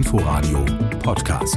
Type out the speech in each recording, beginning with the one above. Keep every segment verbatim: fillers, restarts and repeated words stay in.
Inforadio Podcast.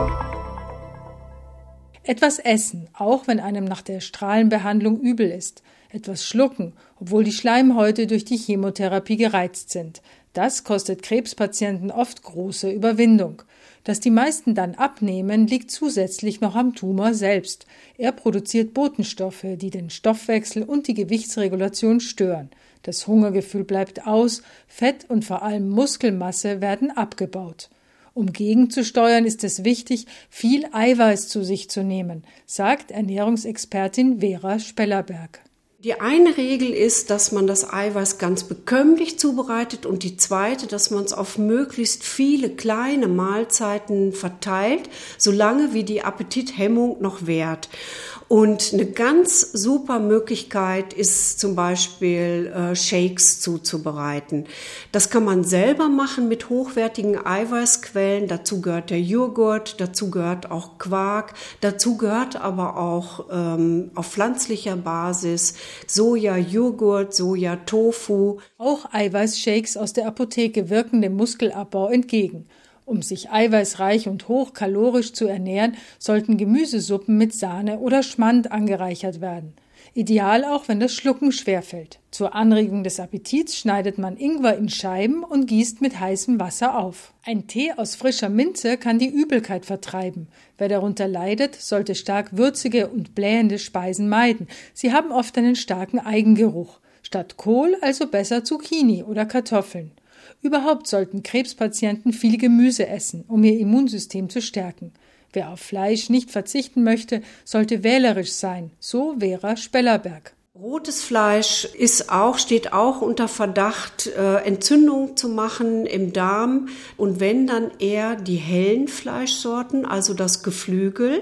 Etwas essen, auch wenn einem nach der Strahlenbehandlung übel ist. Etwas schlucken, obwohl die Schleimhäute durch die Chemotherapie gereizt sind. Das kostet Krebspatienten oft große Überwindung. Dass die meisten dann abnehmen, liegt zusätzlich noch am Tumor selbst. Er produziert Botenstoffe, die den Stoffwechsel und die Gewichtsregulation stören. Das Hungergefühl bleibt aus, Fett und vor allem Muskelmasse werden abgebaut. Um gegenzusteuern, ist es wichtig, viel Eiweiß zu sich zu nehmen, sagt Ernährungsexpertin Vera Spellerberg. Die eine Regel ist, dass man das Eiweiß ganz bekömmlich zubereitet und die zweite, dass man es auf möglichst viele kleine Mahlzeiten verteilt, solange wie die Appetithemmung noch währt. Und eine ganz super Möglichkeit ist zum Beispiel äh, Shakes zuzubereiten. Das kann man selber machen mit hochwertigen Eiweißquellen. Dazu gehört der Joghurt, dazu gehört auch Quark, dazu gehört aber auch ähm, auf pflanzlicher Basis Soja, Joghurt, Soja, Tofu. Auch Eiweißshakes aus der Apotheke wirken dem Muskelabbau entgegen. Um sich eiweißreich und hochkalorisch zu ernähren, sollten Gemüsesuppen mit Sahne oder Schmand angereichert werden. Ideal auch, wenn das Schlucken schwerfällt. Zur Anregung des Appetits schneidet man Ingwer in Scheiben und gießt mit heißem Wasser auf. Ein Tee aus frischer Minze kann die Übelkeit vertreiben. Wer darunter leidet, sollte stark würzige und blähende Speisen meiden. Sie haben oft einen starken Eigengeruch. Statt Kohl also besser Zucchini oder Kartoffeln. Überhaupt sollten Krebspatienten viel Gemüse essen, um ihr Immunsystem zu stärken. Wer auf Fleisch nicht verzichten möchte, sollte wählerisch sein, so Vera Spellerberg. Rotes Fleisch ist auch, steht auch unter Verdacht, äh, Entzündung zu machen im Darm. Und wenn, dann eher die hellen Fleischsorten, also das Geflügel,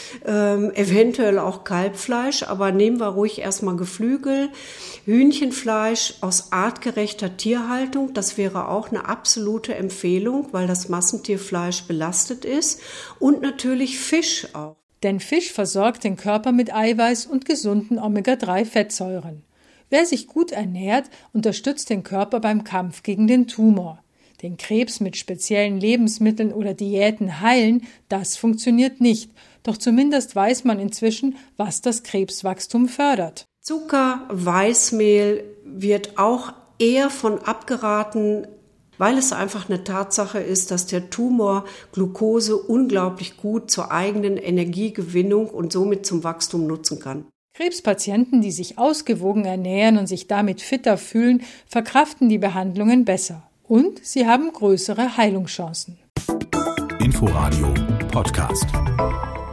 ähm, eventuell auch Kalbfleisch, aber nehmen wir ruhig erstmal Geflügel. Hühnchenfleisch aus artgerechter Tierhaltung, das wäre auch eine absolute Empfehlung, weil das Massentierfleisch belastet ist. Und natürlich Fisch auch. Denn Fisch versorgt den Körper mit Eiweiß und gesunden Omega drei Fettsäuren. Wer sich gut ernährt, unterstützt den Körper beim Kampf gegen den Tumor. Den Krebs mit speziellen Lebensmitteln oder Diäten heilen, das funktioniert nicht. Doch zumindest weiß man inzwischen, was das Krebswachstum fördert. Zucker, Weißmehl wird auch eher von abgeraten, weil es einfach eine Tatsache ist, dass der Tumor Glucose unglaublich gut zur eigenen Energiegewinnung und somit zum Wachstum nutzen kann. Krebspatienten, die sich ausgewogen ernähren und sich damit fitter fühlen, verkraften die Behandlungen besser. Und sie haben größere Heilungschancen. Inforadio Podcast.